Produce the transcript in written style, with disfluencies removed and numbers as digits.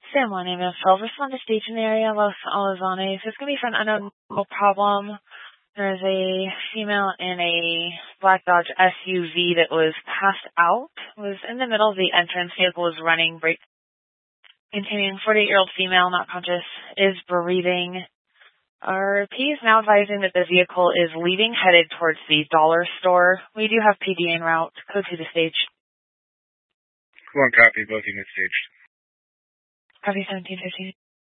San Juan ambulance 12, respond to station area, Los Alazones. It's going to be for an unknown problem. There's a female in a black Dodge SUV that was passed out, was in the middle of the entrance. Vehicle was running, brake containing 48-year-old female, not conscious, is breathing. Our P is now advising that the vehicle is leaving, headed towards the dollar store. We do have PD en route. Code to the stage. One copy, both units staged. Copy 1715.